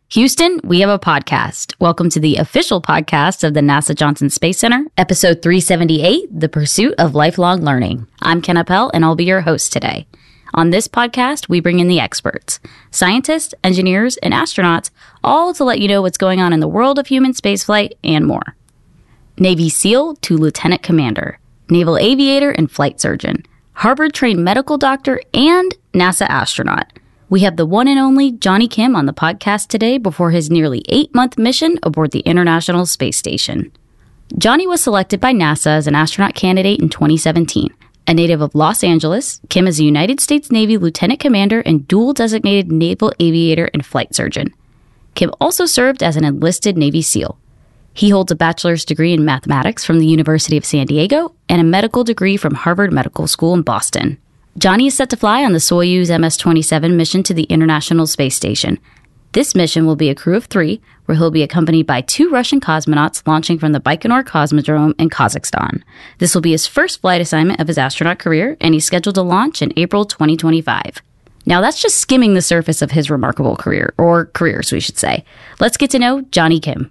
Houston, we have a podcast. Welcome to the official podcast of the NASA Johnson Space Center, episode 378, The Pursuit of Lifelong Learning. I'm Ken Appel, and I'll be your host today. On this podcast, we bring in the experts, scientists, engineers, and astronauts, all to let you know what's going on in the world of human spaceflight and more. Navy SEAL to Lieutenant Commander, Naval Aviator and Flight Surgeon, Harvard-trained medical doctor, and NASA astronaut. We have the one and only Johnny Kim on the podcast today before his nearly 8-month mission aboard the International Space Station. Johnny was selected by NASA as an astronaut candidate in 2017. A native of Los Angeles, Kim is a United States Navy Lieutenant Commander and dual designated Naval Aviator and Flight Surgeon. Kim also served as an enlisted Navy SEAL. He holds a bachelor's degree in mathematics from the University of San Diego and a medical degree from Harvard Medical School in Boston. Johnny is set to fly on the Soyuz MS-27 mission to the International Space Station. This mission will be a crew of 3, where he'll be accompanied by 2 Russian cosmonauts launching from the Baikonur Cosmodrome in Kazakhstan. This will be his first flight assignment of his astronaut career, and he's scheduled to launch in April 2025. Now, that's just skimming the surface of his remarkable career, or careers, we should say. Let's get to know Johnny Kim.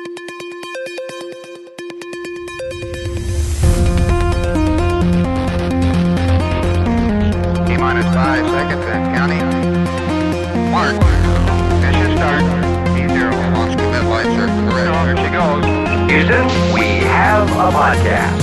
Minus 5 seconds and counting. Mark. Mission start. E0 launch commit light circle correct. There she goes. Houston, we have a podcast.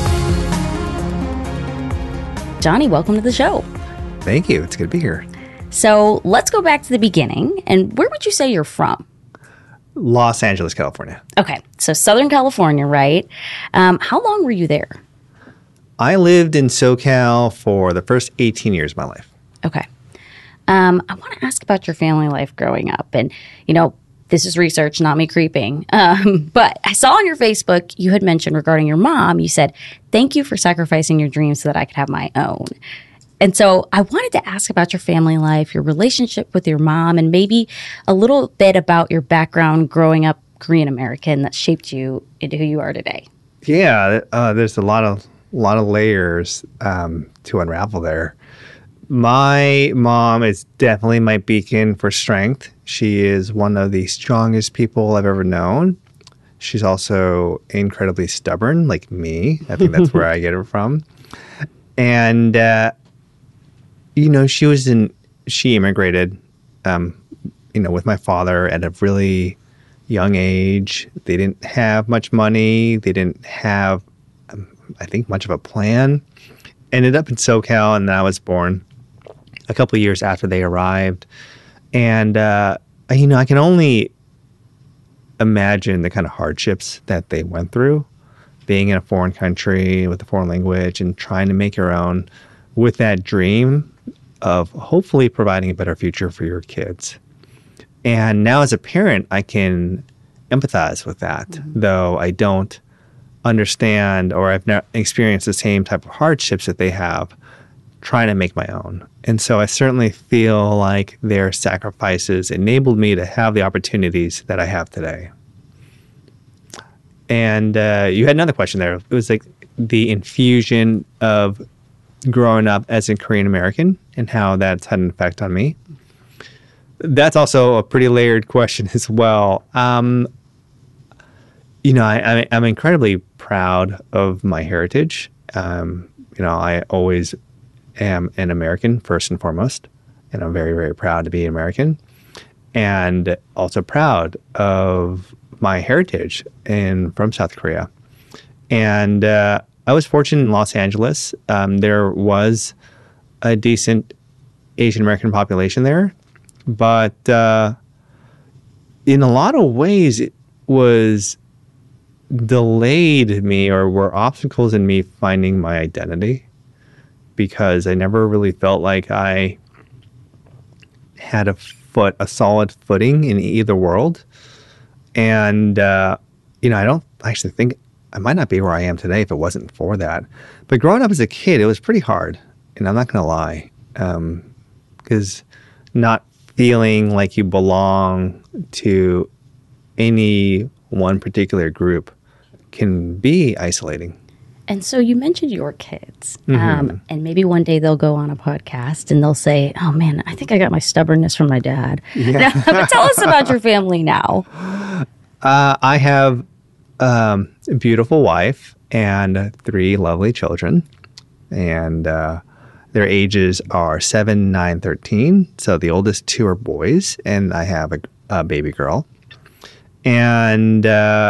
Johnny, welcome to the show. Thank you. It's good to be here. So let's go back to the beginning. And where would you say you're from? Los Angeles, California. Okay, so Southern California, right? How long were you there? I lived in SoCal for the first 18 years of my life. Okay. I want to ask about your family life growing up. And, you know, this is research, not me creeping. But I saw on your Facebook, you had mentioned regarding your mom, you said, thank you for sacrificing your dreams so that I could have my own. And so I wanted to ask about your family life, your relationship with your mom, and maybe a little bit about your background growing up Korean American that shaped you into who you are today. Yeah, there's a lot of layers to unravel there. My mom is definitely my beacon for strength. She is one of the strongest people I've ever known. She's also incredibly stubborn, like me. I think that's where I get it from. And, you know, she immigrated, with my father at a really young age. They didn't have much money. They didn't have I think much of a plan. Ended up in SoCal, and I was born a couple of years after they arrived. And, I can only imagine the kind of hardships that they went through, being in a foreign country with a foreign language and trying to make your own with that dream of hopefully providing a better future for your kids. And now as a parent, I can empathize with that, though I don't understand or I've not experienced the same type of hardships that they have trying to make my own. And so I certainly feel like their sacrifices enabled me to have the opportunities that I have today. And you had another question there. It was like the infusion of growing up as a Korean American and how that's had an effect on me. That's also a pretty layered question as well. I'm incredibly proud of my heritage. I always am an American first and foremost, and I'm very, very proud to be an American, and also proud of my heritage from South Korea. And I was fortunate in Los Angeles. There was a decent Asian American population there, but in a lot of ways it was delayed me or were obstacles in me finding my identity, because I never really felt like I had a solid footing in either world. And, I don't actually think I might not be where I am today if it wasn't for that. But growing up as a kid, it was pretty hard. And I'm not going to lie, because not feeling like you belong to any one particular group can be isolating. And so you mentioned your kids, and maybe one day they'll go on a podcast and they'll say, "Oh man, I think I got my stubbornness from my dad." Yeah. But tell us about your family now. I have a beautiful wife and 3 lovely children, and their ages are 7, 9, 13. So the oldest 2 are boys, and I have a baby girl. And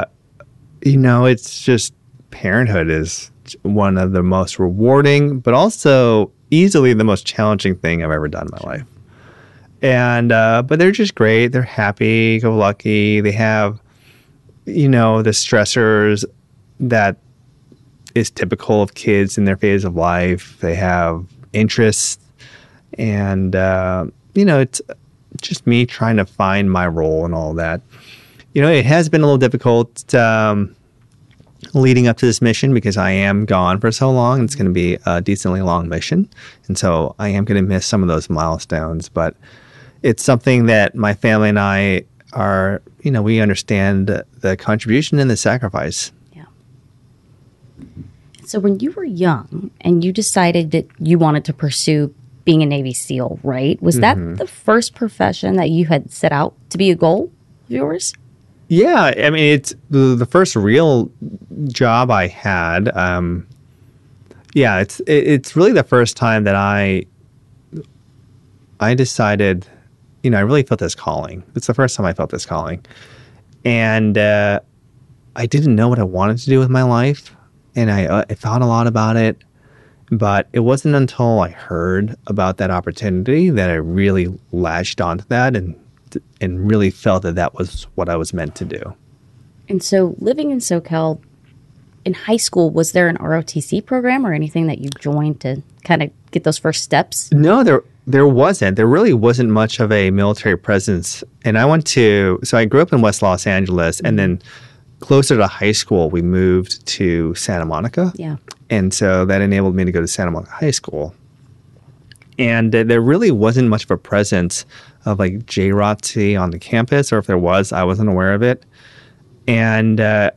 it's just parenthood is one of the most rewarding, but also easily the most challenging thing I've ever done in my life. And but they're just great. They're happy, go lucky. They have the stressors that is typical of kids in their phase of life. They have interests, and it's just me trying to find my role and all that. It has been a little difficult leading up to this mission because I am gone for so long. It's going to be a decently long mission, and so I am going to miss some of those milestones. But it's something that my family and I are, we understand the contribution and the sacrifice. Yeah. So when you were young and you decided that you wanted to pursue being a Navy SEAL, right? Was that the first profession that you had set out to be a goal of yours? Yeah, I mean, it's the first real job I had. It's really the first time that I decided, I really felt this calling. It's the first time I felt this calling. And I didn't know what I wanted to do with my life. And I thought a lot about it. But it wasn't until I heard about that opportunity that I really latched onto that and really felt that was what I was meant to do. And so living in SoCal, in high school, was there an ROTC program or anything that you joined to kind of get those first steps? No, there wasn't. There really wasn't much of a military presence. And I grew up in West Los Angeles, and then closer to high school, we moved to Santa Monica. Yeah. And so that enabled me to go to Santa Monica High School. And there really wasn't much of a presence of like JROTC on the campus, or if there was, I wasn't aware of it. And there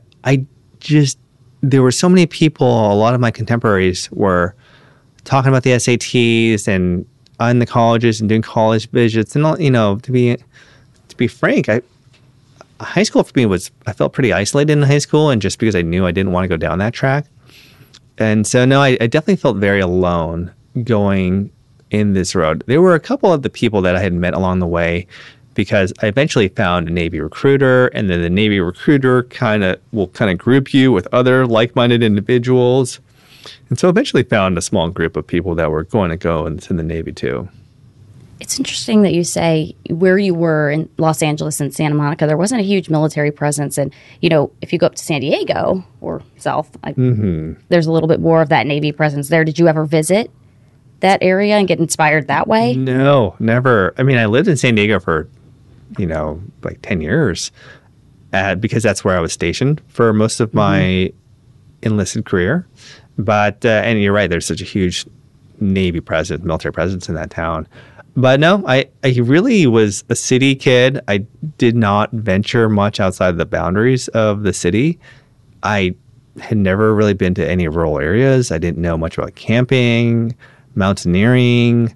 were so many people, a lot of my contemporaries were talking about the SATs and in the colleges and doing college visits. And, to be frank, high school for me I felt pretty isolated in high school, and just because I knew I didn't want to go down that track. And so, no, I definitely felt very alone going in this road. There were a couple of the people that I had met along the way, because I eventually found a Navy recruiter, and then the Navy recruiter will group you with other like-minded individuals. And so eventually found a small group of people that were going to go into the Navy too. It's interesting that you say where you were in Los Angeles and Santa Monica, there wasn't a huge military presence. And, if you go up to San Diego or south, there's a little bit more of that Navy presence there. Did you ever visit that area and get inspired that way? No, never. I mean, I lived in San Diego for, like 10 years because that's where I was stationed for most of my enlisted career. But, and you're right, there's such a huge Navy presence, military presence in that town. But no, I really was a city kid. I did not venture much outside the boundaries of the city. I had never really been to any rural areas. I didn't know much about camping, mountaineering,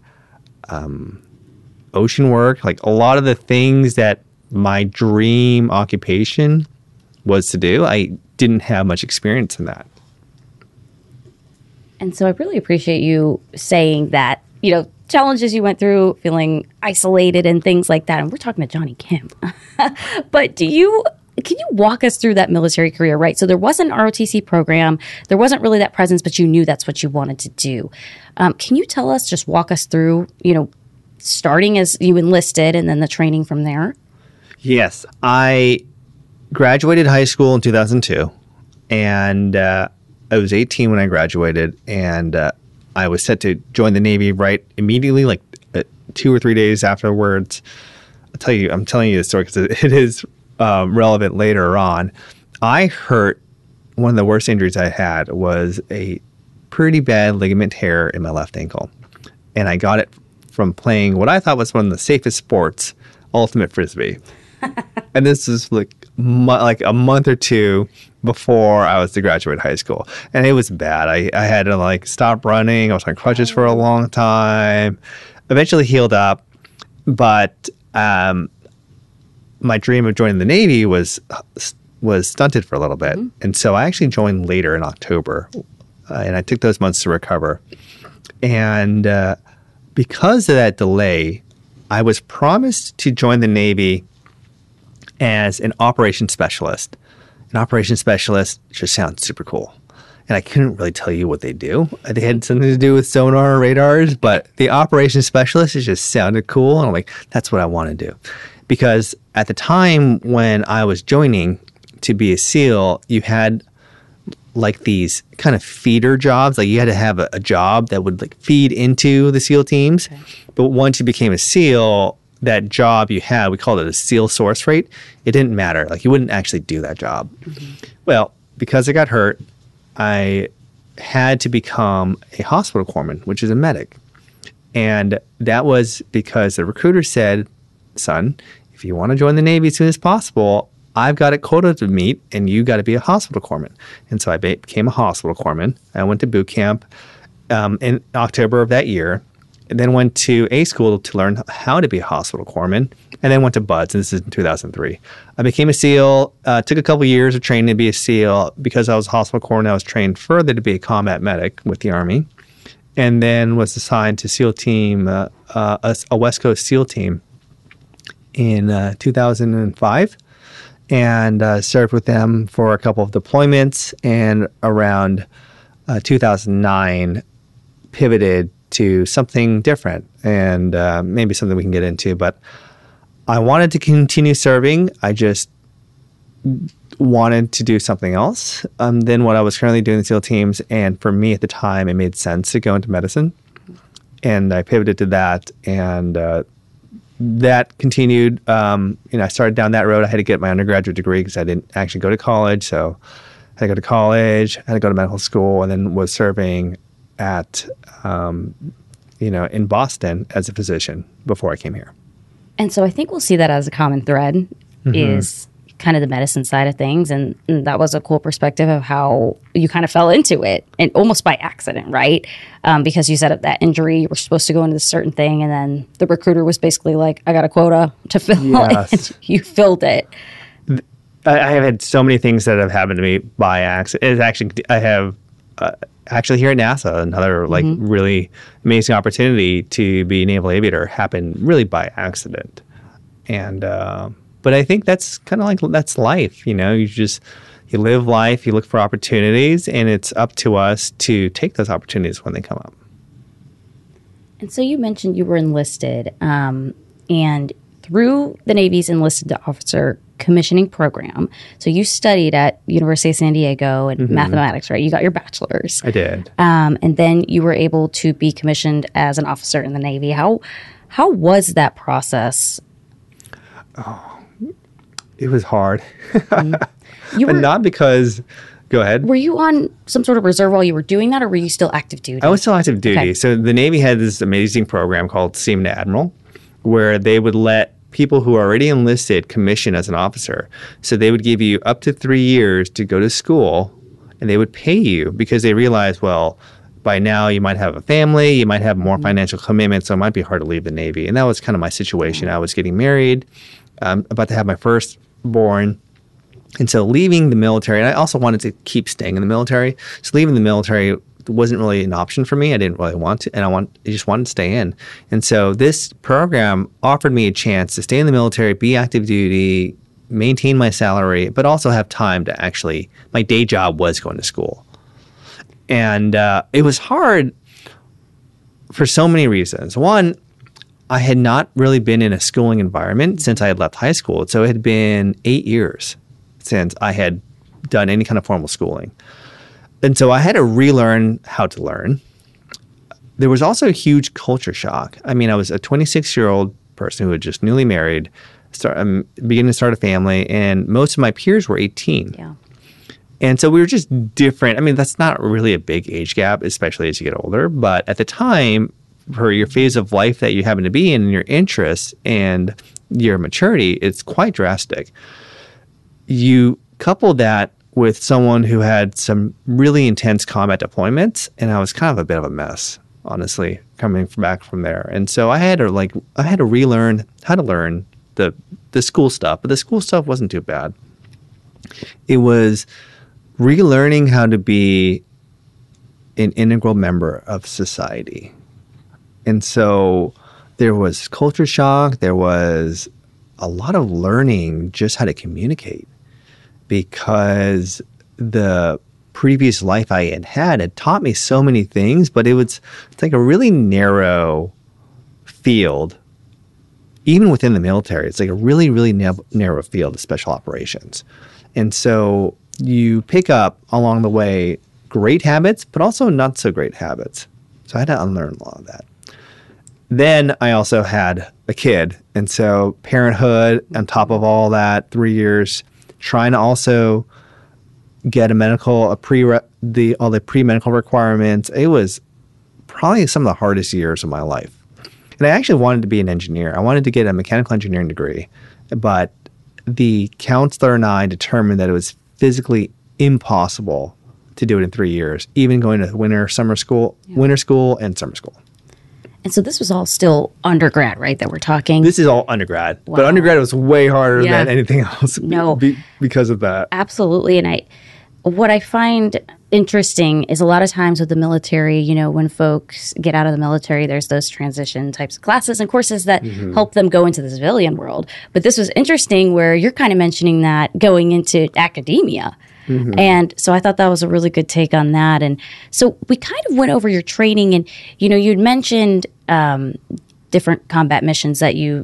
ocean work, like a lot of the things that my dream occupation was to do. I didn't have much experience in that. And so I really appreciate you saying that, challenges you went through, feeling isolated and things like that. And we're talking to Johnny Kim. But can you walk us through that military career, right? So there wasn't an ROTC program. There wasn't really that presence, but you knew that's what you wanted to do. Can you just walk us through, starting as you enlisted and then the training from there? Yes. I graduated high school in 2002, and I was 18 when I graduated, and I was set to join the Navy right immediately, like 2 or 3 days afterwards. I'm telling you this story because it is relevant later on. I hurt. One of the worst injuries I had was a pretty bad ligament tear in my left ankle. And I got it from playing what I thought was one of the safest sports, ultimate frisbee. And this is like a month or two before I was to graduate high school. And it was bad. I had to like stop running. I was on crutches for a long time. Eventually healed up. But my dream of joining the Navy was stunted for a little bit. And so I actually joined later in October. And I took those months to recover. And because of that delay, I was promised to join the Navy as an operations specialist. An operations specialist just sounds super cool. And I couldn't really tell you what they do. They had something to do with sonar or radars, but the operations specialist, it just sounded cool. And I'm like, that's what I want to do. Because at the time when I was joining to be a SEAL, you had like these kind of feeder jobs. Like you had to have a job that would like feed into the SEAL teams. Okay. But once you became a SEAL, that job you had, we called it a SEAL source rate. It didn't matter. Like you wouldn't actually do that job. Well, because I got hurt, I had to become a hospital corpsman, which is a medic. And that was because the recruiter said, son, if you want to join the Navy as soon as possible, I've got a quota to meet and you got to be a hospital corpsman. And so I became a hospital corpsman. I went to boot camp in October of that year, and then went to A school to learn how to be a hospital corpsman, and then went to BUD/S, and this is in 2003. I became a SEAL, took a couple years of training to be a SEAL. Because I was a hospital corpsman, I was trained further to be a combat medic with the Army, and then was assigned to SEAL team, a West Coast SEAL team in 2005, and served with them for a couple of deployments, and around 2009 pivoted to something different, and maybe something we can get into. But I wanted to continue serving. I just wanted to do something else than what I was currently doing in SEAL teams. And for me at the time, it made sense to go into medicine. And I pivoted to that, and that continued. I started down that road. I had to get my undergraduate degree because I didn't actually go to college. So I had to go to college, I had to go to medical school, and then was serving at, in Boston as a physician before I came here. And so I think we'll see that as a common thread is kind of the medicine side of things. And that was a cool perspective of how you kind of fell into it, and almost by accident, right? Because you set up that injury, you were supposed to go into this certain thing, and then the recruiter was basically like, I got a quota to fill. Yes. And you filled it. I have had so many things that have happened to me by accident. I have actually here at NASA, another really amazing opportunity to be a naval aviator happened really by accident. And but I think that's kind of like, that's life. You live life, you look for opportunities, and it's up to us to take those opportunities when they come up. And so you mentioned you were enlisted, and through the Navy's enlisted officer commissioning program. So you studied at University of San Diego in mathematics, right? You got your bachelor's. I did. And then you were able to be commissioned as an officer in the Navy. How was that process? Oh, it was hard. But not because... Go ahead. Were you on some sort of reserve while you were doing that, or were you still active duty? I was still active duty. Okay. So the Navy had this amazing program called Seaman to Admiral, where they would let people who are already enlisted commission as an officer. So they would give you up to 3 years to go to school, and they would pay you because they realized, well, by now you might have a family, you might have more financial commitments, so it might be hard to leave the Navy. And that was kind of my situation. I was getting married, about to have my firstborn. And so leaving the military, and I also wanted to keep staying in the military. So leaving the military wasn't really an option for me. I didn't really want to, and I just wanted to stay in. And so this program offered me a chance to stay in the military, be active duty, maintain my salary, but also have time to actually, my day job was going to school. And it was hard for so many reasons. One, I had not really been in a schooling environment since I had left high school. So it had been 8 years since I had done any kind of formal schooling. And so I had to relearn how to learn. There was also a huge culture shock. I mean, I was a 26-year-old person who had just newly married, beginning to start a family, and most of my peers were 18. Yeah. And so we were just different. I mean, that's not really a big age gap, especially as you get older. But at the time, for your phase of life that you happen to be in, and your interests and your maturity, it's quite drastic. You couple that with someone who had some really intense combat deployments, and I was kind of a bit of a mess, honestly, coming back from there. And so I had to relearn how to learn the school stuff, but the school stuff wasn't too bad. It was relearning how to be an integral member of society. And so there was culture shock. There was a lot of learning just how to communicate, because the previous life I had taught me so many things, but it's like a really narrow field. Even within the military, it's like a really, really narrow field of special operations. And so you pick up along the way great habits, but also not so great habits. So I had to unlearn a lot of that. Then I also had a kid. And so parenthood on top of all that, 3 years, trying to also get all the pre-medical requirements. It was probably some of the hardest years of my life. And I actually wanted to be an engineer. I wanted to get a mechanical engineering degree, but the counselor and I determined that it was physically impossible to do it in 3 years, even going to winter school and summer school. And so this was all still undergrad, right, that we're talking? This is all undergrad. Wow. But undergrad was way harder than anything else because of that. Absolutely. And what I find interesting is a lot of times with the military, when folks get out of the military, there's those transition types of classes and courses that help them go into the civilian world. But this was interesting where you're kind of mentioning that going into academia. And so I thought that was a really good take on that. And so we kind of went over your training, and, you'd mentioned different combat missions that you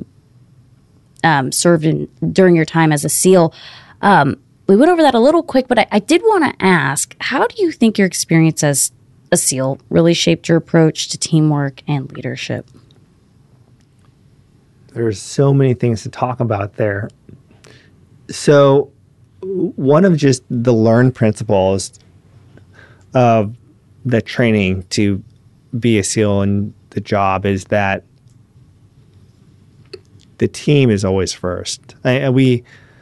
served in during your time as a SEAL. We went over that a little quick, but I did want to ask, how do you think your experience as a SEAL really shaped your approach to teamwork and leadership? There's so many things to talk about there. So one of just the learned principles of the training to be a SEAL and the job is that the team is always first. The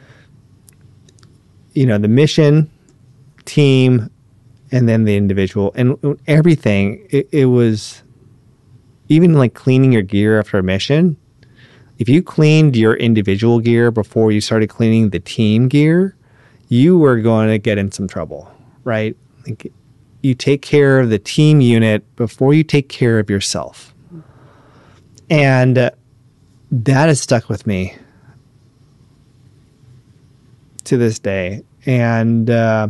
mission, team, and then the individual, and everything. It was even like cleaning your gear after a mission. If you cleaned your individual gear before you started cleaning the team gear, you were going to get in some trouble, right? Like, you take care of the team unit before you take care of yourself. And that has stuck with me to this day. And,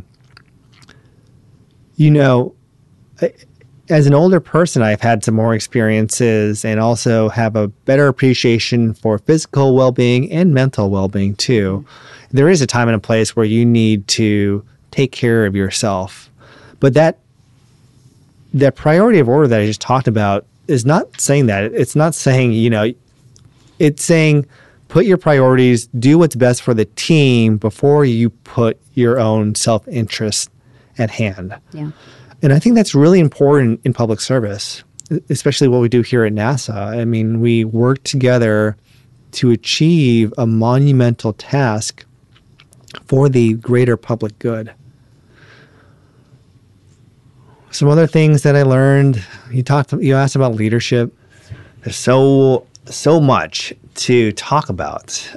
as an older person, I've had some more experiences and also have a better appreciation for physical well-being and mental well-being too. There is a time and a place where you need to take care of yourself. But that priority of order that I just talked about is not saying that. It's not saying, it's saying put your priorities, do what's best for the team before you put your own self-interest at hand. Yeah. And I think that's really important in public service, especially what we do here at NASA. I mean, we work together to achieve a monumental task for the greater public good. Some other things that I learned, you asked about leadership. There's so much to talk about.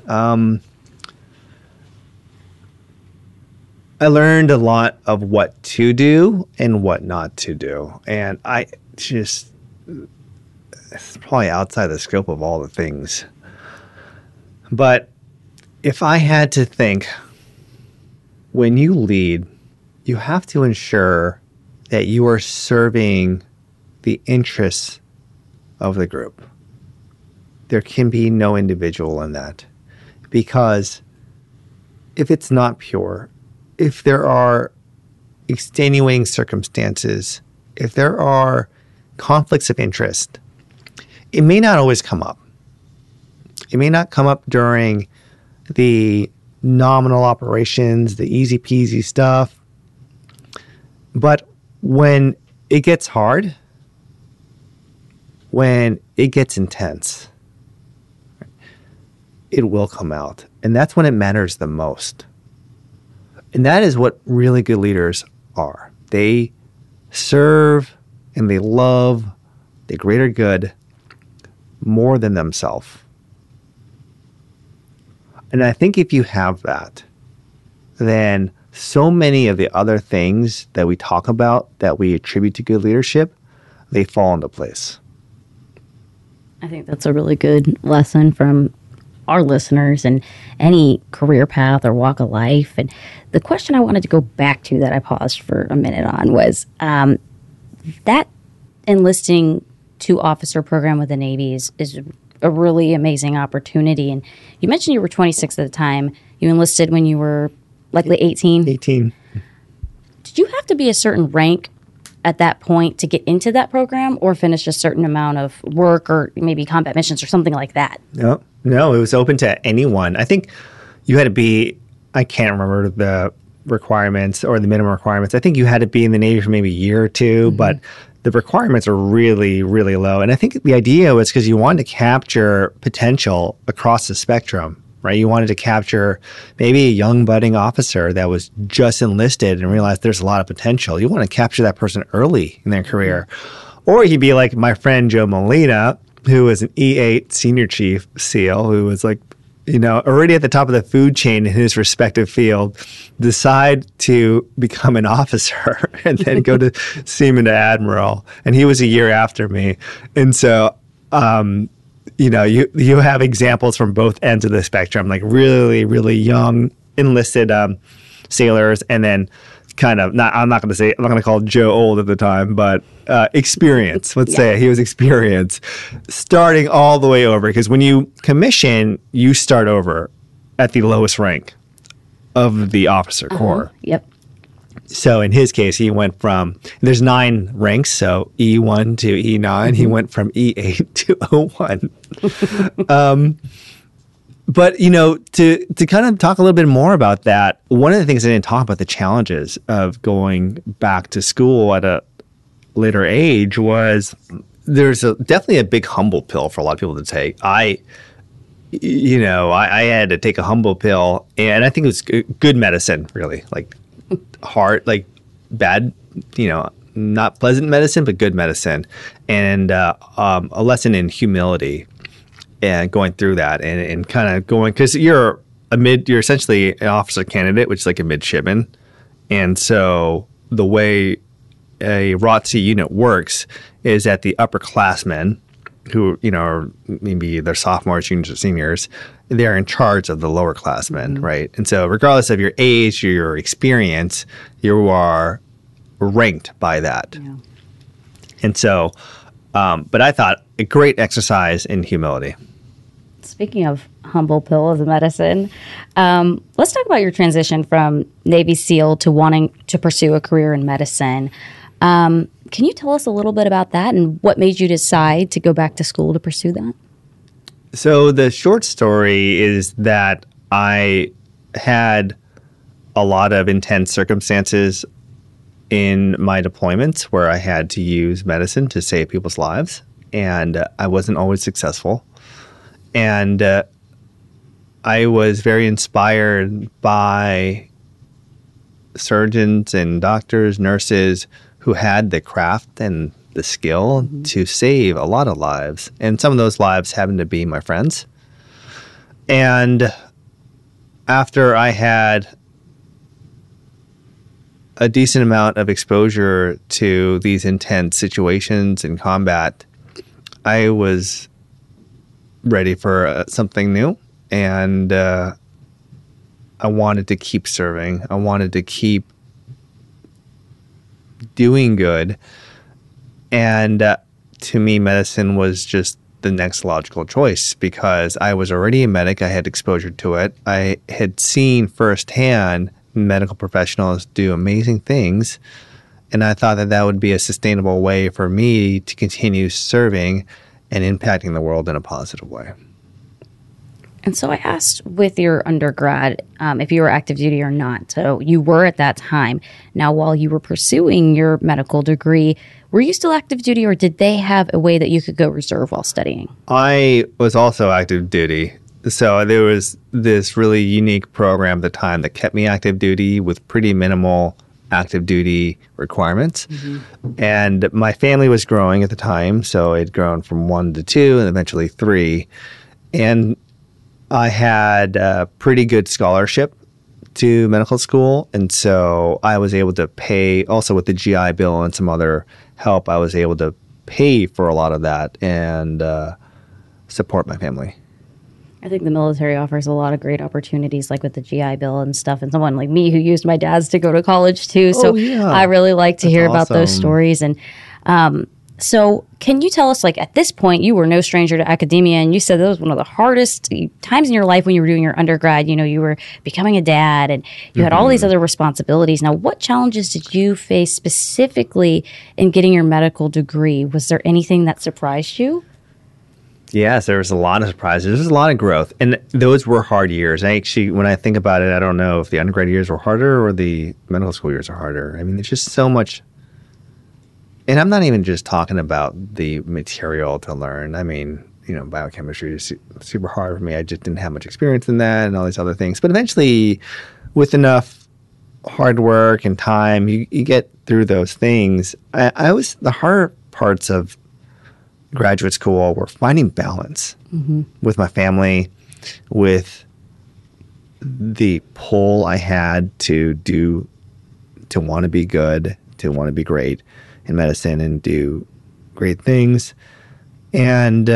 I learned a lot of what to do and what not to do. And it's probably outside the scope of all the things. But if I had to think, when you lead, you have to ensure that you are serving the interests of the group. There can be no individual in that. Because if it's not pure, if there are extenuating circumstances, if there are conflicts of interest, it may not always come up. It may not come up during the nominal operations, the easy peasy stuff. But when it gets hard, when it gets intense, it will come out. And that's when it matters the most. And that is what really good leaders are. They serve and they love the greater good more than themselves. And I think if you have that, then so many of the other things that we talk about that we attribute to good leadership, they fall into place. I think that's a really good lesson from our listeners and any career path or walk of life. And the question I wanted to go back to that I paused for a minute on was that enlisting to officer program with the Navy is a really amazing opportunity. And you mentioned you were 26 at the time. You enlisted when you were likely 18? 18. Did you have to be a certain rank at that point to get into that program or finish a certain amount of work or maybe combat missions or something like that? No, it was open to anyone. I think you had to be, I can't remember the requirements or the minimum requirements. I think you had to be in the Navy for maybe a year or two, but the requirements are really, really low. And I think the idea was because you wanted to capture potential across the spectrum, right? You wanted to capture maybe a young budding officer that was just enlisted and realized there's a lot of potential. You want to capture that person early in their career. Or you'd be like my friend Joe Molina, who was an E8 senior chief SEAL, who was like, already at the top of the food chain in his respective field, decide to become an officer and then go to Seaman to Admiral. And he was a year after me. And so, you have examples from both ends of the spectrum, like really, really young enlisted sailors, and then kind of I'm not going to call Joe old at the time, but experience. Let's say he was experienced, starting all the way over. Because when you commission, you start over at the lowest rank of the officer corps. Yep. So in his case, he went from, there's 9 ranks, so E1 to E9. He went from E8 to O1. But, to kind of talk a little bit more about that, one of the things I didn't talk about, the challenges of going back to school at a later age, was there's definitely a big humble pill for a lot of people to take. I had to take a humble pill, and I think it was good medicine, really, like hard, like bad, not pleasant medicine, but good medicine, and a lesson in humility. And going through that and kind of going, because you're essentially an officer candidate, which is like a midshipman. And so the way a ROTC unit works is that the upperclassmen, who, are maybe they're sophomores, juniors, or seniors, they're in charge of the lower classmen, right? And so regardless of your age or your experience, you are ranked by that. Yeah. And so, but I thought a great exercise in humility. Speaking of humble pill as a medicine, let's talk about your transition from Navy SEAL to wanting to pursue a career in medicine. Can you tell us a little bit about that and what made you decide to go back to school to pursue that? So the short story is that I had a lot of intense circumstances in my deployments where I had to use medicine to save people's lives, and I wasn't always successful. And I was very inspired by surgeons and doctors, nurses who had the craft and the skill to save a lot of lives. And some of those lives happened to be my friends. And after I had a decent amount of exposure to these intense situations in combat, I was ready for something new, and I wanted to keep serving. I wanted to keep doing good, and to me, medicine was just the next logical choice because I was already a medic. I had exposure to it. I had seen firsthand medical professionals do amazing things, and I thought that would be a sustainable way for me to continue serving and impacting the world in a positive way. And so I asked with your undergrad if you were active duty or not. So you were at that time. Now, while you were pursuing your medical degree, were you still active duty, or did they have a way that you could go reserve while studying? I was also active duty. So there was this really unique program at the time that kept me active duty with pretty minimal active duty requirements. And my family was growing at the time. So it had grown from 1 to 2 and eventually 3. And I had a pretty good scholarship to medical school. And so I was able to pay, also with the GI Bill and some other help, I was able to pay for a lot of that and support my family. I think the military offers a lot of great opportunities, like with the GI Bill and stuff. And someone like me who used my dad's to go to college too. So I really like to hear about those stories. And so can you tell us, like, at this point, you were no stranger to academia, and you said that was one of the hardest times in your life when you were doing your undergrad. You know, you were becoming a dad and you had all these other responsibilities. Now, what challenges did you face specifically in getting your medical degree? Was there anything that surprised you? Yes, there was a lot of surprises. There was a lot of growth. And those were hard years. Actually, when I think about it, I don't know if the undergrad years were harder or the medical school years are harder. I mean, there's just so much. And I'm not even just talking about the material to learn. I mean, you know, biochemistry is super hard for me. I just didn't have much experience in that and all these other things. But eventually, with enough hard work and time, you get through those things. The harder parts of graduate school were finding balance with my family, with the pull I had to want to be good, to want to be great in medicine and do great things. And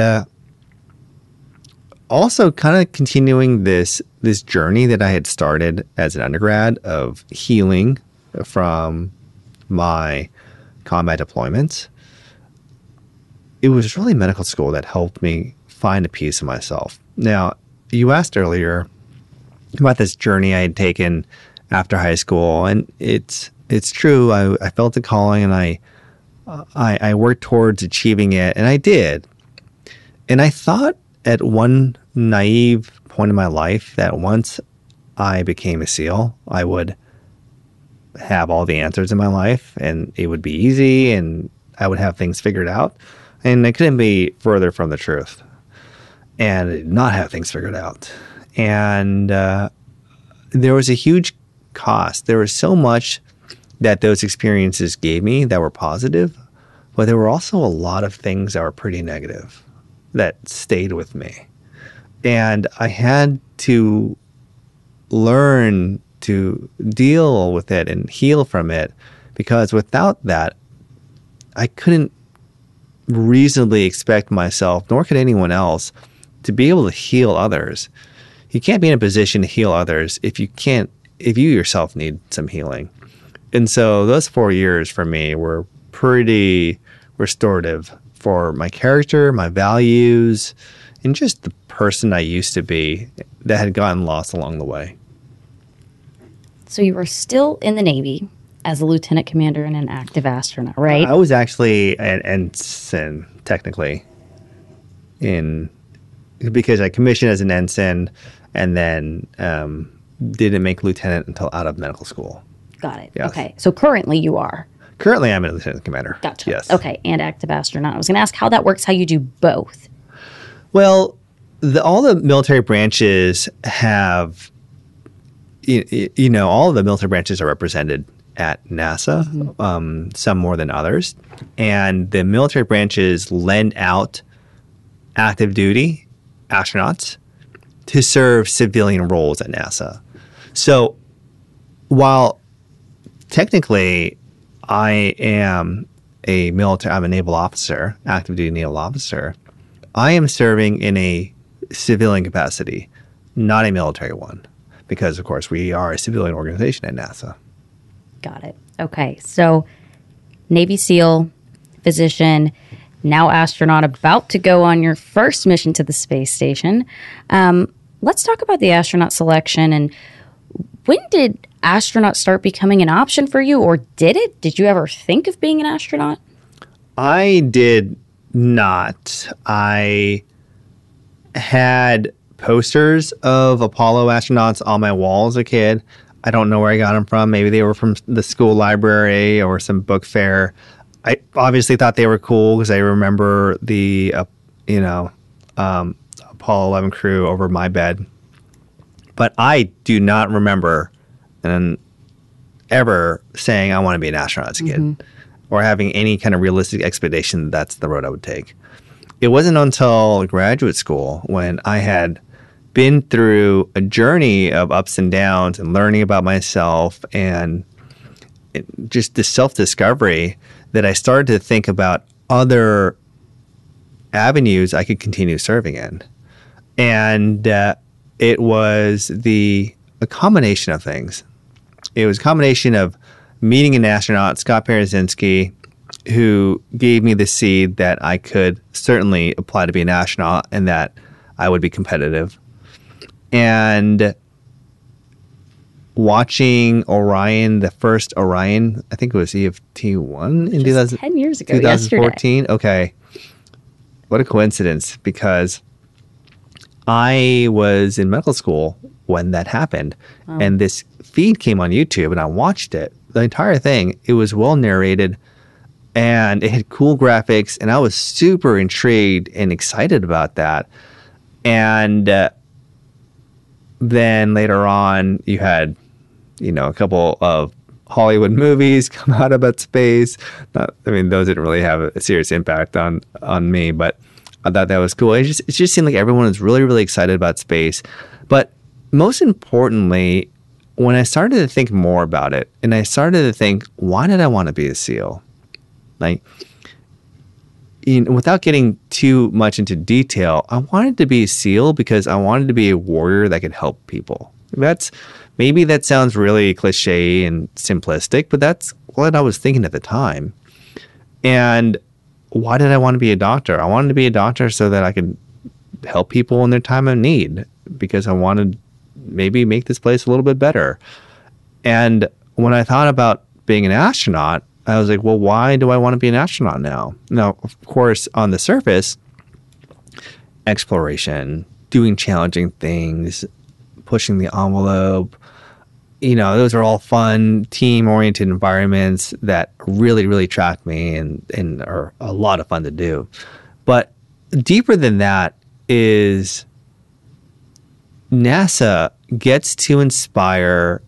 also kind of continuing this journey that I had started as an undergrad of healing from my combat deployments. It was really medical school that helped me find a piece of myself. Now, you asked earlier about this journey I had taken after high school, and it's true. I felt a calling, and I worked towards achieving it, and I did. And I thought at one naive point in my life that once I became a SEAL, I would have all the answers in my life, and it would be easy, and I would have things figured out. And it couldn't be further from the truth. And I did not have things figured out. And there was a huge cost. There was so much that those experiences gave me that were positive, but there were also a lot of things that were pretty negative that stayed with me. And I had to learn to deal with it and heal from it, because without that, I couldn't reasonably expect myself, nor could anyone else, to be able to heal others. You can't be in a position to heal others if you yourself need some healing. And so those 4 years for me were pretty restorative for my character, my values, and just the person I used to be that had gotten lost along the way. So you were still in the Navy as a lieutenant commander and an active astronaut, right? I was actually an ensign, technically, because I commissioned as an ensign and then didn't make lieutenant until out of medical school. Got it. Yes. Okay. So currently you are. Currently, I'm a lieutenant commander. Gotcha. Yes. Okay. And active astronaut. I was going to ask how that works, how you do both. Well, all the military branches have, all of the military branches are represented at NASA, some more than others. And the military branches lend out active duty astronauts to serve civilian roles at NASA. So while technically I am I'm a naval officer, active duty naval officer, I am serving in a civilian capacity, not a military one, because of course we are a civilian organization at NASA. Got it. Okay. So Navy SEAL, physician, now astronaut, about to go on your first mission to the space station. Let's talk about the astronaut selection. And when did astronaut start becoming an option for you, or did it? Did you ever think of being an astronaut? I did not. I had posters of Apollo astronauts on my wall as a kid. I don't know where I got them from. Maybe they were from the school library or some book fair. I obviously thought they were cool because I remember the Apollo Apollo 11 crew over my bed. But I do not remember ever saying I want to be an astronaut as a kid or having any kind of realistic expectation that's the road I would take. It wasn't until graduate school when I had been through a journey of ups and downs and learning about myself and just the self-discovery that I started to think about other avenues I could continue serving in. And it was a combination of things. It was a combination of meeting an astronaut, Scott Parazynski, who gave me the seed that I could certainly apply to be an astronaut and that I would be competitive. And watching Orion, the first Orion, I think it was EFT-1 in 10 years ago, 2014. Yesterday. Okay. What a coincidence, because I was in medical school when that happened. Oh. And this feed came on YouTube and I watched it. The entire thing, it was well narrated and it had cool graphics and I was super intrigued and excited about that. And then later on, you had, a couple of Hollywood movies come out about space. Those didn't really have a serious impact on me, but I thought that was cool. It just seemed like everyone was really, really excited about space. But most importantly, when I started to think more about it, and I started to think, why did I want to be a SEAL? Without getting too much into detail, I wanted to be a SEAL because I wanted to be a warrior that could help people. Maybe that sounds really cliche and simplistic, but that's what I was thinking at the time. And why did I want to be a doctor? I wanted to be a doctor so that I could help people in their time of need because I wanted maybe make this place a little bit better. And when I thought about being an astronaut, I was like, well, why do I want to be an astronaut now? Now, of course, on the surface, exploration, doing challenging things, pushing the envelope, those are all fun, team-oriented environments that really, really attract me and are a lot of fun to do. But deeper than that is NASA gets to inspire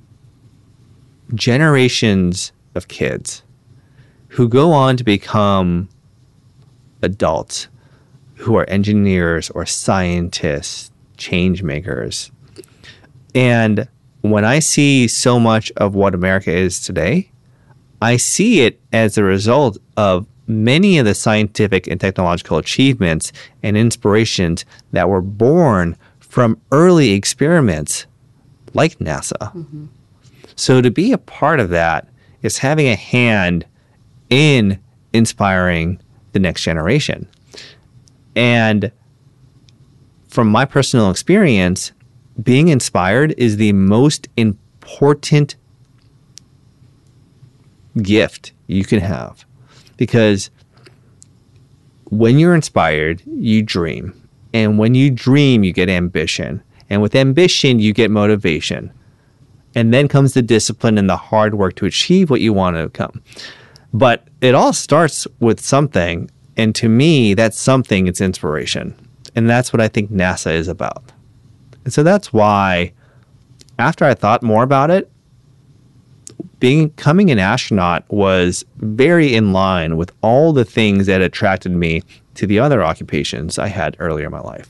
generations of kids who go on to become adults who are engineers or scientists, change makers. And when I see so much of what America is today, I see it as a result of many of the scientific and technological achievements and inspirations that were born from early experiments like NASA. Mm-hmm. So to be a part of that is having a hand in inspiring the next generation. And from my personal experience, being inspired is the most important gift you can have. Because when you're inspired, you dream. And when you dream, you get ambition. And with ambition, you get motivation. And then comes the discipline and the hard work to achieve what you want to become. But it all starts with something. And to me, that something is inspiration. And that's what I think NASA is about. And so that's why, after I thought more about it, becoming an astronaut was very in line with all the things that attracted me to the other occupations I had earlier in my life.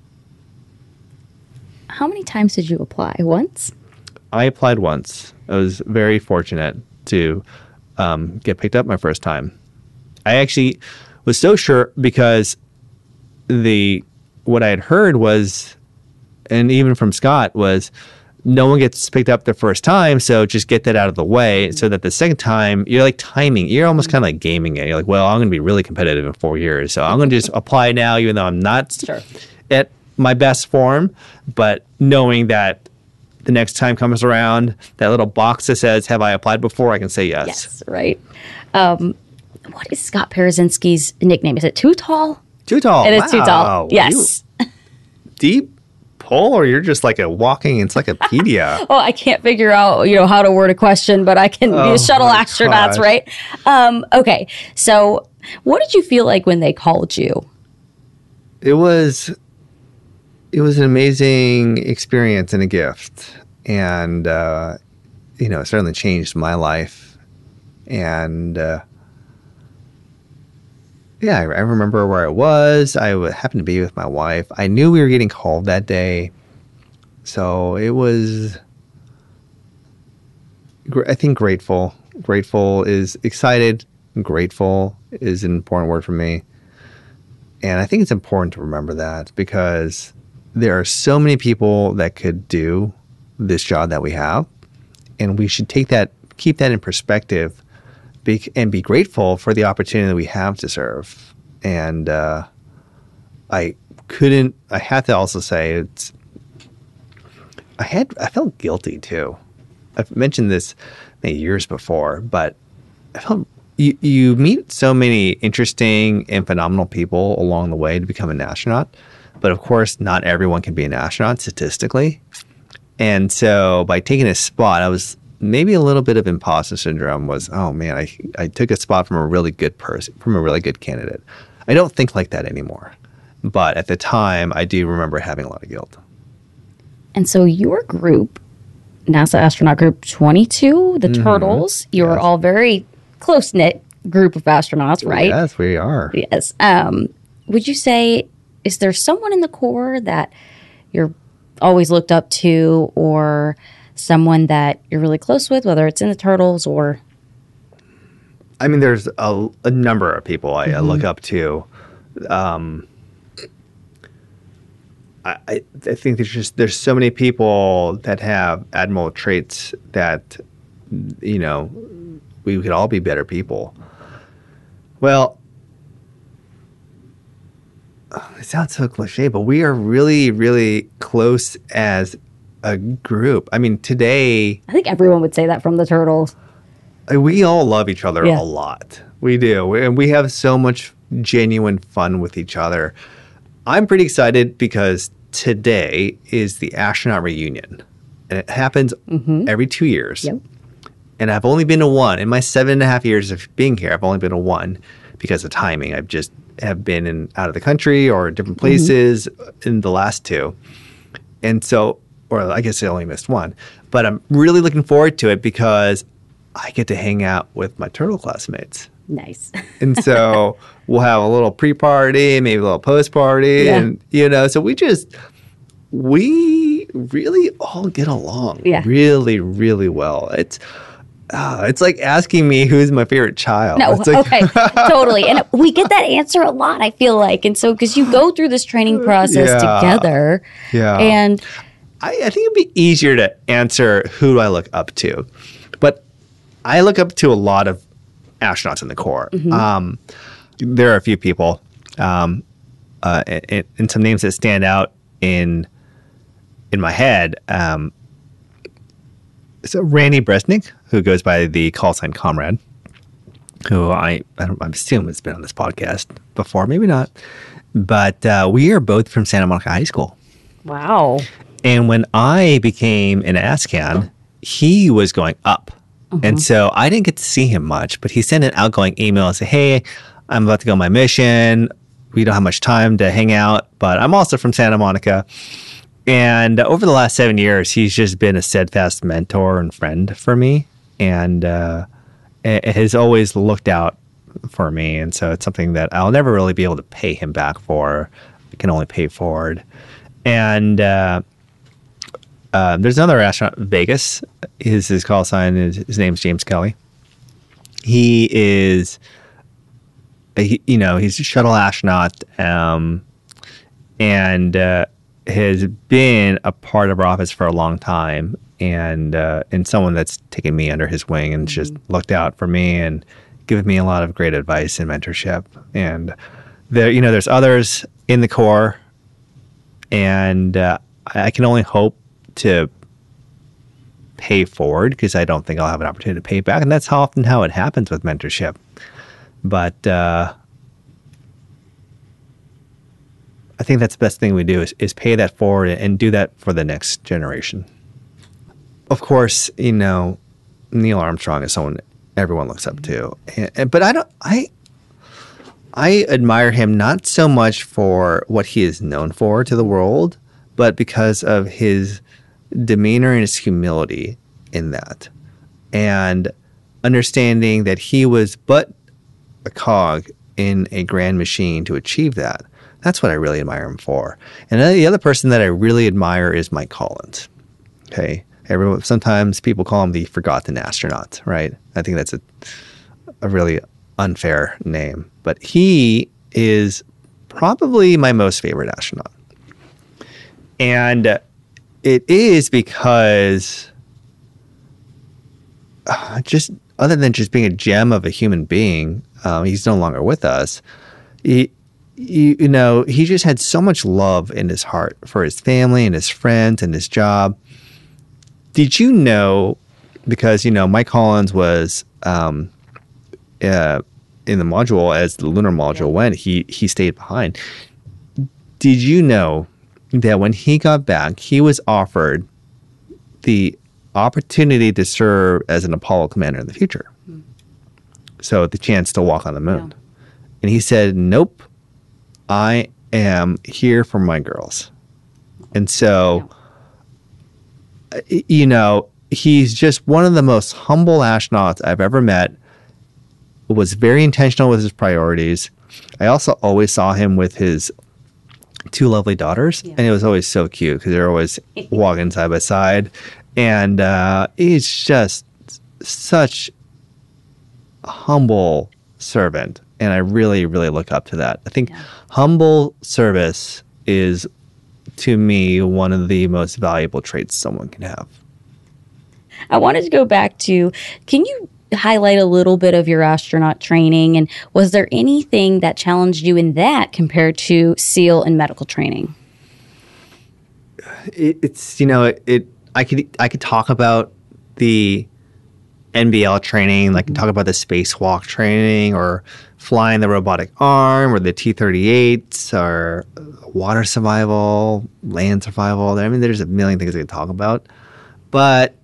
How many times did you apply? Once? I applied once. I was very fortunate to get picked up my first time. I actually was so sure because what I had heard was, and even from Scott, was no one gets picked up the first time, so just get that out of the way so that the second time, you're like timing. You're almost kind of like gaming it. You're like, well, I'm going to be really competitive in 4 years, so I'm going to just apply now even though I'm not at my best form, but knowing that the next time comes around, that little box that says, have I applied before, I can say yes. Yes, right. What is Scott Parazynski's nickname? Is it Too Tall? Too Tall. It is Too Tall. Yes. Deep pull, or you're just like a walking encyclopedia? Oh, I can't figure out, how to word a question, but I can be shuttle astronauts, right? Okay. So what did you feel like when they called you? It was it was an amazing experience and a gift. And, it certainly changed my life. And, I remember where I was. I happened to be with my wife. I knew we were getting called that day. So it was, I think, grateful. Grateful is excited. Grateful is an important word for me. And I think it's important to remember that because there are so many people that could do this job that we have. And we should keep that in perspective and be grateful for the opportunity that we have to serve. And I have to also say I felt guilty too. I've mentioned this many years before, but I felt you meet so many interesting and phenomenal people along the way to become an astronaut. But of course, not everyone can be an astronaut statistically. And so by taking a spot, I was maybe a little bit of imposter syndrome was, oh man, I took a spot from a really good person, from a really good candidate. I don't think like that anymore. But at the time, I do remember having a lot of guilt. And so your group, NASA Astronaut Group 22, the Turtles, you were all very close-knit group of astronauts, right? Yes, we are. Yes. Would you say, is there someone in the Corps that you're always looked up to or someone that you're really close with, whether it's in the Turtles or... I mean, there's a number of people I look up to. I think there's so many people that have admirable traits that, we could all be better people. Well, it sounds so cliche, but we are really, really close as a group. I mean, today... I think everyone would say that from the Turtles. We all love each other a lot. We do. And we have so much genuine fun with each other. I'm pretty excited because today is the astronaut reunion. And it happens every 2 years. Yep. And I've only been to one. In my 7.5 years of being here, I've only been to one because of timing. I've just have been out of the country or different places in the last two. And so, or I guess I only missed one. But I'm really looking forward to it because I get to hang out with my Turtle classmates. Nice. And so we'll have a little pre-party, maybe a little post-party. Yeah. And, so we really all get along really, really well. It's like asking me who's my favorite child. No, it's like, okay, totally. And we get that answer a lot, I feel like. And so, because you go through this training process together. Yeah. And I think it'd be easier to answer who do I look up to. But I look up to a lot of astronauts in the Corps. There are a few people and some names that stand out in my head. So Randy Bresnik, who goes by the call sign Comrade, who I assume has been on this podcast before, maybe not. But we are both from Santa Monica High School. wow. And when I became an ASCAN, he was going up. And so I didn't get to see him much, but he sent an outgoing email and said, hey, I'm about to go on my mission. We don't have much time to hang out, but I'm also from Santa Monica. And over the last 7 years, he's just been a steadfast mentor and friend for me, and has always looked out for me. And so it's something that I'll never really be able to pay him back for. I can only pay forward. And there's another astronaut, Vegas. His call sign is, his name's James Kelly. He is, he's a shuttle astronaut, and has been a part of our office for a long time, and someone that's taken me under his wing and just looked out for me and given me a lot of great advice and mentorship. And there's others in the Corps, and I can only hope to pay forward because I don't think I'll have an opportunity to pay back, and that's often how it happens with mentorship. But I think that's the best thing we do is pay that forward and do that for the next generation. Of course, Neil Armstrong is someone everyone looks up to, but I admire him not so much for what he is known for to the world, but because of his demeanor and his humility in that. And understanding that he was but a cog in a grand machine to achieve that. That's what I really admire him for. And the other person that I really admire is Mike Collins. Okay. Sometimes people call him the forgotten astronaut, right? I think that's a really unfair name. But he is probably my most favorite astronaut. And it is because just other than just being a gem of a human being, he's no longer with us. He just had so much love in his heart for his family and his friends and his job. Did you know, because, Mike Collins was in the module as the lunar module went, he stayed behind. Did you know that when he got back, he was offered the opportunity to serve as an Apollo commander in the future? So the chance to walk on the moon. Yeah. And he said, nope, I am here for my girls. And so, he's just one of the most humble astronauts I've ever met. Was very intentional with his priorities. I also always saw him with his two lovely daughters, and it was always so cute because they're always walking side by side. And he's just such a humble servant, and I really, really look up to that. I think humble service is, to me, one of the most valuable traits someone can have. I wanted to go back to, can you highlight a little bit of your astronaut training, and was there anything that challenged you in that compared to SEAL and medical training? I could talk about the NBL training, I can talk about the spacewalk training, or flying the robotic arm, or the T-38s, or water survival, land survival. I mean, there's a million things I could talk about, but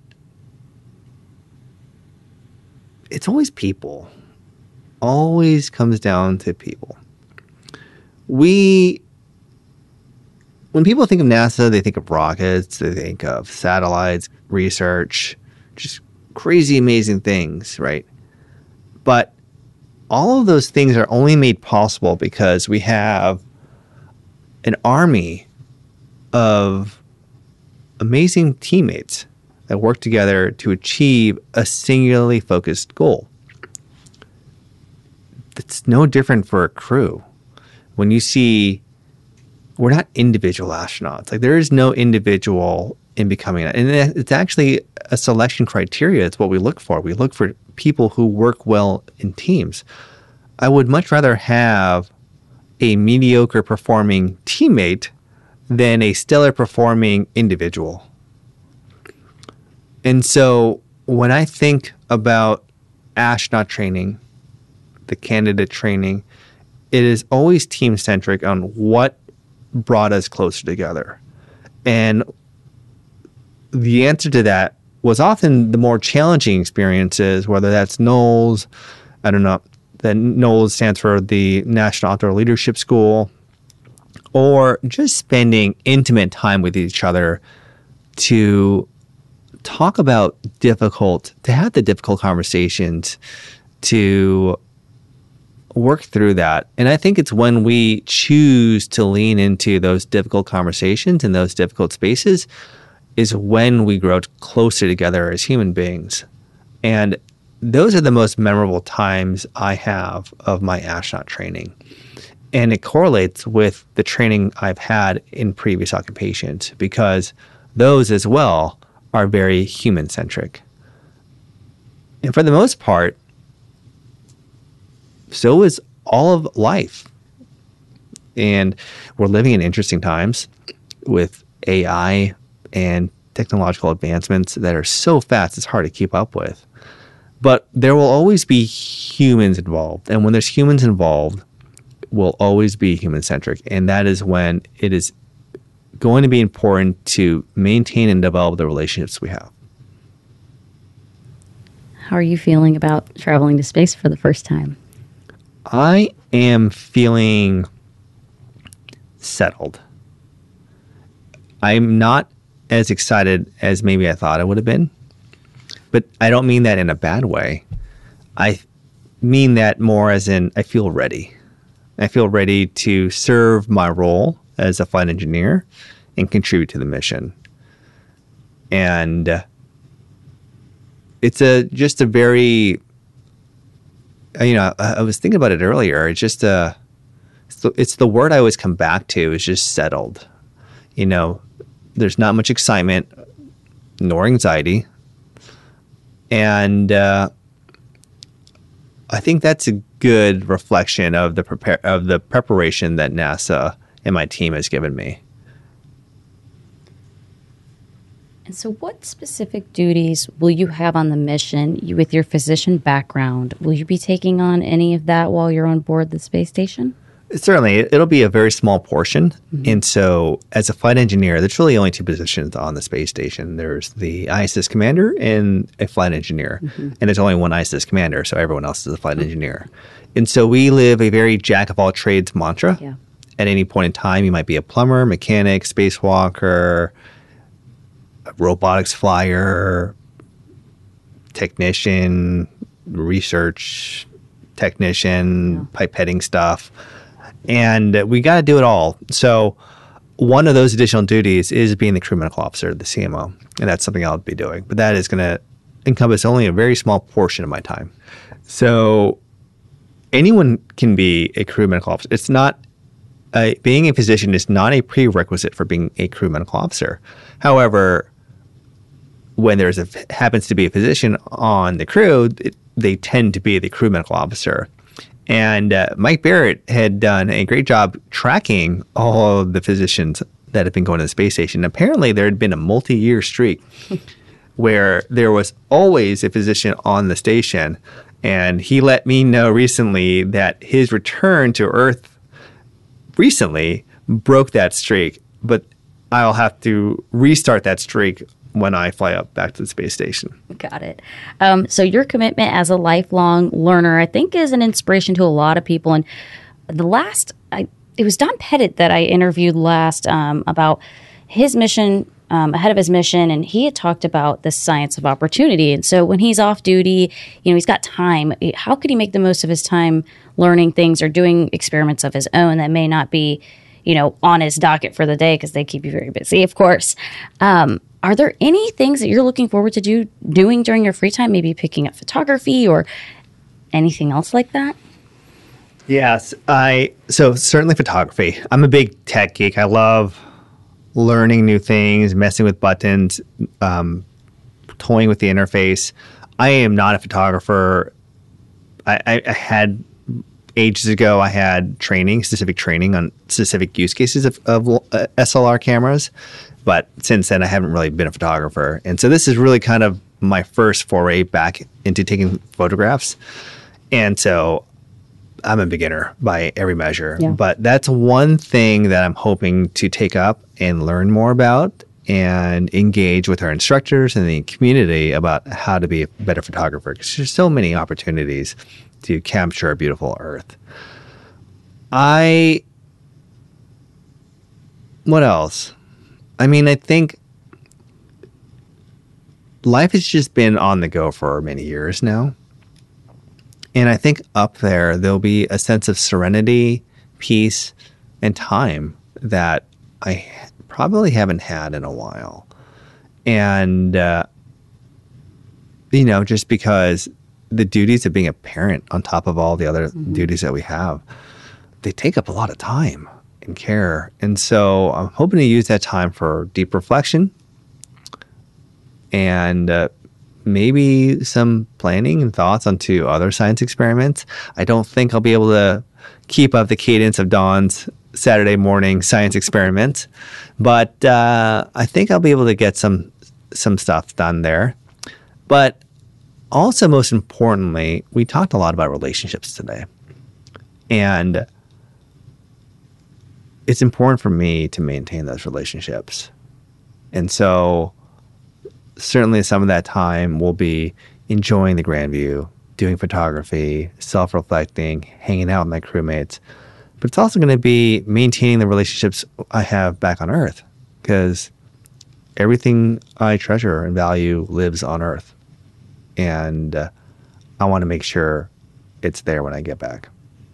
it's always people. Always comes down to people. When people think of NASA, they think of rockets, they think of satellites, research, just crazy, amazing things, right? But all of those things are only made possible because we have an army of amazing teammates that work together to achieve a singularly focused goal. It's no different for a crew. When you see, we're not individual astronauts. There is no individual in becoming that. And it's actually a selection criteria. It's what we look for. We look for people who work well in teams. I would much rather have a mediocre performing teammate than a stellar performing individual. And so when I think about astronaut training, the candidate training, it is always team-centric on what brought us closer together. And the answer to that was often the more challenging experiences, whether that's NOLS, I don't know, that NOLS stands for the National Outdoor Leadership School, or just spending intimate time with each other to talk about to have the difficult conversations, to work through that. And I think it's when we choose to lean into those difficult conversations and those difficult spaces is when we grow closer together as human beings. And those are the most memorable times I have of my astronaut training. And it correlates with the training I've had in previous occupations, because those as well are very human-centric. And for the most part, so is all of life. And we're living in interesting times with AI and technological advancements that are so fast it's hard to keep up with. But there will always be humans involved. And when there's humans involved, will always be human-centric. And that is when it is going to be important to maintain and develop the relationships we have. How are you feeling about traveling to space for the first time? I am feeling settled. I'm not as excited as maybe I thought I would have been. But I don't mean that in a bad way. I mean that more as in I feel ready. I feel ready to serve my role as a flight engineer and contribute to the mission. And it's just a very, I was thinking about it earlier. It's just it's the word I always come back to is just settled. There's not much excitement nor anxiety. And I think that's a good reflection of the preparation that NASA and my team has given me. And so what specific duties will you have on the mission? With your physician background, will you be taking on any of that while you're on board the space station? Certainly. It'll be a very small portion. Mm-hmm. And so as a flight engineer, there's really only two positions on the space station. There's the ISS commander and a flight engineer. Mm-hmm. And there's only one ISS commander, so everyone else is a flight engineer. And so we live a very jack-of-all-trades mantra. Yeah. At any point in time, you might be a plumber, mechanic, spacewalker, robotics flyer, technician, research technician, pipetting stuff. And we got to do it all. So one of those additional duties is being the crew medical officer, the CMO. And that's something I'll be doing. But that is going to encompass only a very small portion of my time. So anyone can be a crew medical officer. It's not being a physician is not a prerequisite for being a crew medical officer. However, when happens to be a physician on the crew, they tend to be the crew medical officer. And Mike Barrett had done a great job tracking all of the physicians that have been going to the space station. Apparently, there had been a multi-year streak where there was always a physician on the station. And he let me know recently that his return to Earth recently broke that streak. But I'll have to restart that streak when I fly up back to the space station. Got it. So your commitment as a lifelong learner, I think, is an inspiration to a lot of people. And it was Don Pettit that I interviewed last about his mission, ahead of his mission, and he had talked about the science of opportunity. And so when he's off duty, he's got time. How could he make the most of his time learning things or doing experiments of his own that may not be, on his docket for the day because they keep you very busy, of course. Are there any things that you're looking forward to doing during your free time, maybe picking up photography or anything else like that? Yes, so certainly photography. I'm a big tech geek. I love learning new things, messing with buttons, toying with the interface. I am not a photographer. I had ages ago, I had specific training on specific use cases of SLR cameras. But since then, I haven't really been a photographer. And so this is really kind of my first foray back into taking photographs. And so I'm a beginner by every measure. Yeah. But that's one thing that I'm hoping to take up and learn more about and engage with our instructors and the community about how to be a better photographer. Because there's so many opportunities to capture a beautiful Earth. What else? I think life has just been on the go for many years now. And I think up there'll be a sense of serenity, peace, and time that I probably haven't had in a while. And, just because the duties of being a parent on top of all the other duties that we have, they take up a lot of time and care. And so I'm hoping to use that time for deep reflection and maybe some planning and thoughts onto other science experiments. I don't think I'll be able to keep up the cadence of Dawn's Saturday morning science experiments, but I think I'll be able to get some stuff done there. But also, most importantly, we talked a lot about relationships today. And it's important for me to maintain those relationships. And so certainly some of that time will be enjoying the grand view, doing photography, self-reflecting, hanging out with my crewmates. But it's also going to be maintaining the relationships I have back on Earth. because everything I treasure and value lives on Earth. And I want to make sure it's there when I get back.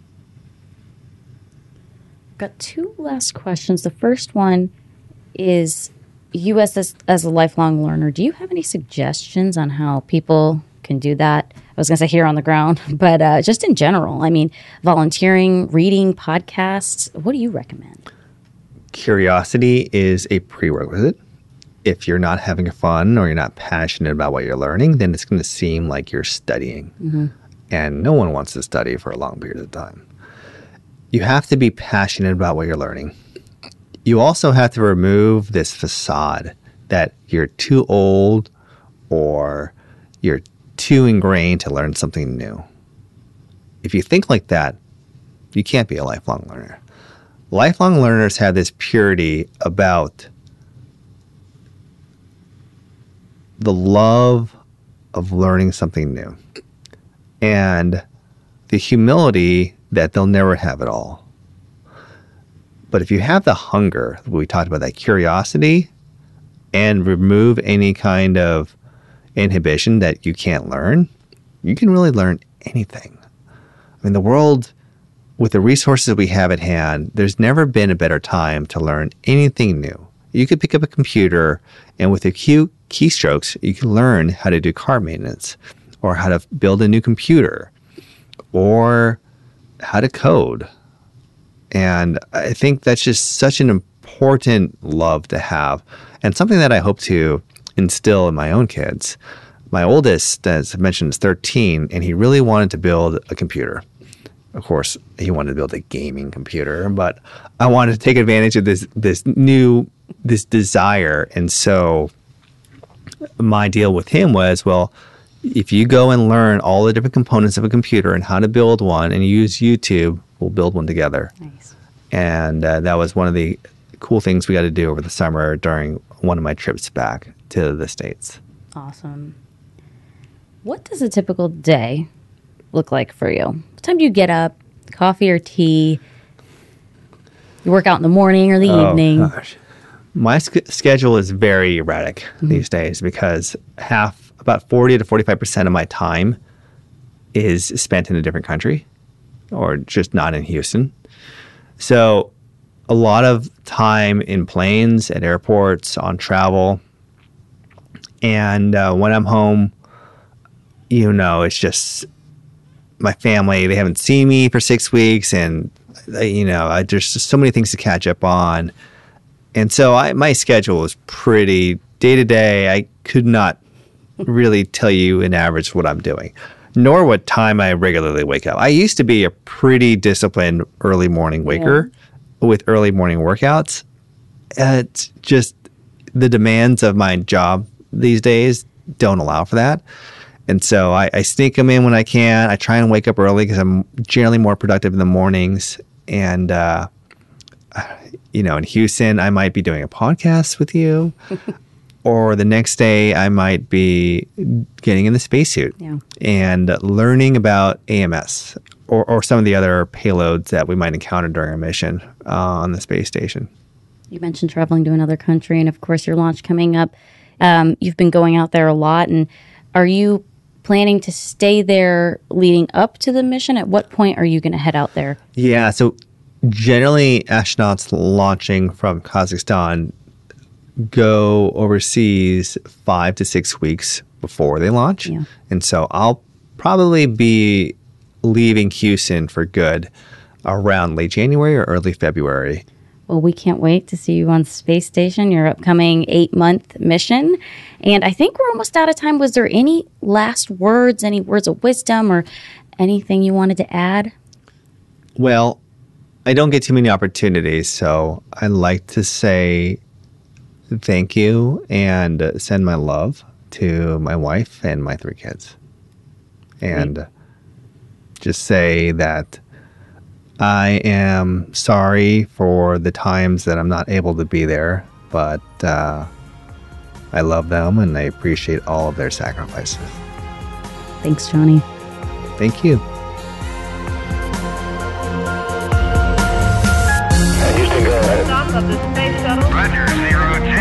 Got two last questions. The first one is, you as a lifelong learner, do you have any suggestions on how people can do that? I was going to say here on the ground, but just in general. I mean, volunteering, reading, podcasts. What do you recommend? Curiosity is a prerequisite. If you're not having fun or you're not passionate about what you're learning, then it's going to seem like you're studying. Mm-hmm. And no one wants to study for a long period of time. You have to be passionate about what you're learning. You also have to remove this facade that you're too old or you're too ingrained to learn something new. If you think like that, you can't be a lifelong learner. Lifelong learners have this purity about the love of learning something new and the humility that they'll never have it all. But if you have the hunger, we talked about that curiosity, and remove any kind of inhibition that you can't learn, you can really learn anything. I mean, the world, with the resources we have at hand, there's never been a better time to learn anything new. You could pick up a computer, and with a few keystrokes, you can learn how to do car maintenance, or how to build a new computer, or how to code. And I think that's just such an important love to have, and something that I hope to instill in my own kids. My oldest, as I mentioned, is 13, and he really wanted to build a computer. Of course, he wanted to build a gaming computer, but I wanted to take advantage of this desire. And so my deal with him was, well, if you go and learn all the different components of a computer and how to build one and use YouTube, we'll build one together. Nice. And that was one of the cool things we got to do over the summer during one of my trips back to the States. Awesome. What does a typical day look like for you? What time do you get up? Coffee or tea? You work out in the morning or the evening? Gosh. My schedule is very erratic these days because about 40 to 45% of my time is spent in a different country or just not in Houston. So a lot of time in planes, at airports, on travel. And when I'm home, it's just my family. They haven't seen me for 6 weeks, and there's just so many things to catch up on. And so my schedule is pretty day to day. I could not really tell you in average what I'm doing, nor what time I regularly wake up. I used to be a pretty disciplined early morning waker with early morning workouts. It's just the demands of my job these days don't allow for that. And so I sneak them in when I can. I try and wake up early because I'm generally more productive in the mornings. And, in Houston, I might be doing a podcast with you. Or the next day, I might be getting in the spacesuit and learning about AMS or some of the other payloads that we might encounter during our mission on the space station. You mentioned traveling to another country, and of course, your launch coming up. You've been going out there a lot, and are you planning to stay there leading up to the mission? At what point are you going to head out there? Yeah, so generally, astronauts launching from Kazakhstan go overseas 5 to 6 weeks before they launch. Yeah. And so I'll probably be leaving Houston for good around late January or early February. Well, we can't wait to see you on Space Station, your upcoming 8-month mission. And I think we're almost out of time. Was there any last words, any words of wisdom or anything you wanted to add? Well, I don't get too many opportunities, so I'd like to say thank you and send my love to my wife and my 3 kids. And just say that I am sorry for the times that I'm not able to be there, but I love them and I appreciate all of their sacrifices. Thanks, Johnny. Thank you. Houston, go ahead. Stop of the space shuttle. Roger, 0G.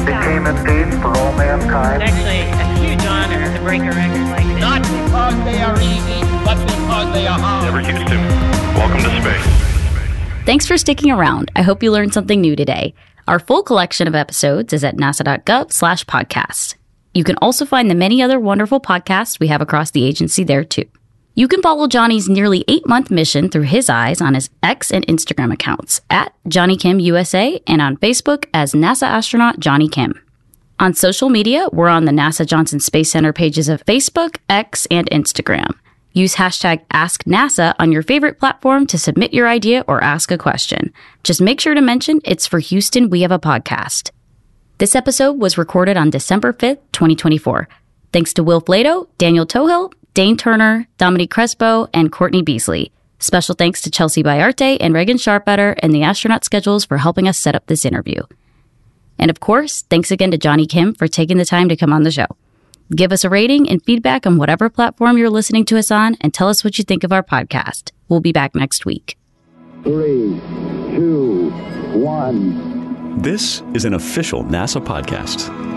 became a theme for all mankind. It's actually a huge honor to break a record like this. Not because they are easy, but because they are hard. Never Houston, welcome to space. Thanks for sticking around. I hope you learned something new today. Our full collection of episodes is at nasa.gov/podcast. You can also find the many other wonderful podcasts we have across the agency there too. You can follow Johnny's nearly 8-month mission through his eyes on his X and Instagram accounts at Johnny Kim USA and on Facebook as NASA astronaut Johnny Kim. On social media, we're on the NASA Johnson Space Center pages of Facebook, X, and Instagram. Use hashtag AskNASA on your favorite platform to submit your idea or ask a question. Just make sure to mention it's for Houston We Have a Podcast. This episode was recorded on December 5th, 2024. Thanks to Will Flato, Daniel Tohill, Dane Turner, Dominique Crespo, and Courtney Beasley. Special thanks to Chelsea Bayarte and Reagan Sharpetter and the Astronaut Schedules for helping us set up this interview. And of course, thanks again to Johnny Kim for taking the time to come on the show. Give us a rating and feedback on whatever platform you're listening to us on and tell us what you think of our podcast. We'll be back next week. 3, 2, 1. This is an official NASA podcast.